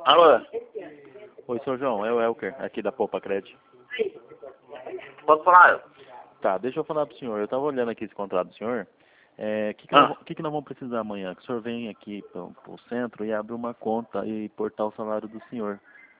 Alô? Oi, seu João, é o Elker, aqui da Poupa Cred. Pode falar? Tá, deixa eu falar pro senhor. Eu tava olhando aqui esse contrato do senhor. Que nós vamos precisar amanhã? Que o senhor vem aqui pro centro e abre uma conta e portar o salário do senhor.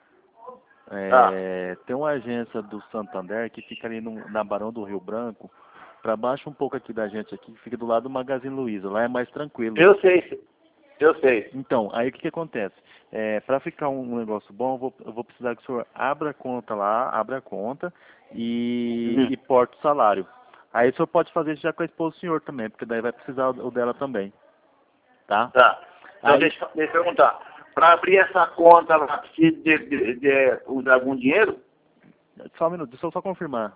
Tem uma agência do Santander que fica ali na Barão do Rio Branco, para baixo um pouco aqui da gente aqui, que fica do lado do Magazine Luiza. Lá é mais tranquilo. Eu sei. Então, aí o que acontece? Para ficar um negócio bom, eu vou precisar que o senhor abra a conta lá, abra a conta e porte o salário. Aí o senhor pode fazer isso já com a esposa do senhor também, porque daí vai precisar o dela também. Tá? Tá. Então Aí, deixa eu perguntar. Para abrir essa conta lá, precisa de usar algum dinheiro? só um minuto, deixa eu só confirmar.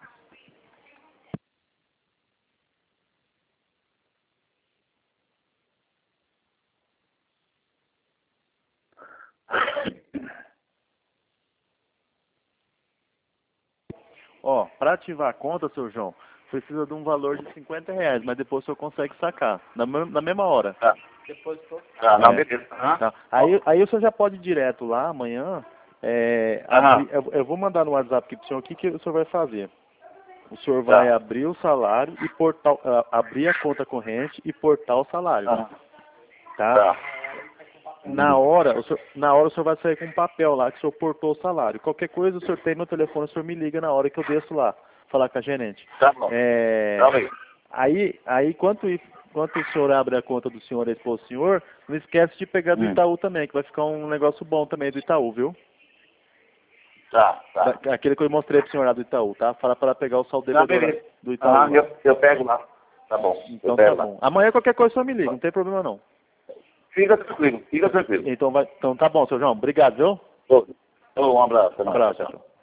Ó, para ativar a conta, seu João, precisa de um valor de R$ 50, mas depois o senhor consegue sacar, na mesma hora. Tá. Tá, não, beleza. Tá. Aí o senhor já pode ir direto lá amanhã. Eu vou mandar no WhatsApp aqui pro senhor o que o senhor vai fazer. O senhor vai abrir o salário e abrir a conta corrente e portar o salário. Tá? Na hora o senhor vai sair com um papel lá que o senhor portou o salário. Qualquer coisa, o senhor tem meu telefone, o senhor me liga na hora que eu desço lá, falar com a gerente. Tá bom. Tá bem. Aí enquanto o senhor abre a conta do senhor e a esposa do senhor, não esquece de pegar do Itaú também, que vai ficar um negócio bom também do Itaú, viu? Tá. Aquele que eu mostrei pro senhor lá do Itaú, tá? Fala para pegar o saldo do Itaú. Eu pego lá. Tá bom. Então tá bom. Amanhã qualquer coisa o senhor me liga, não tem problema não. Fica tranquilo. Então tá bom, seu João. Obrigado, viu? Um abraço. Um abraço, tchau.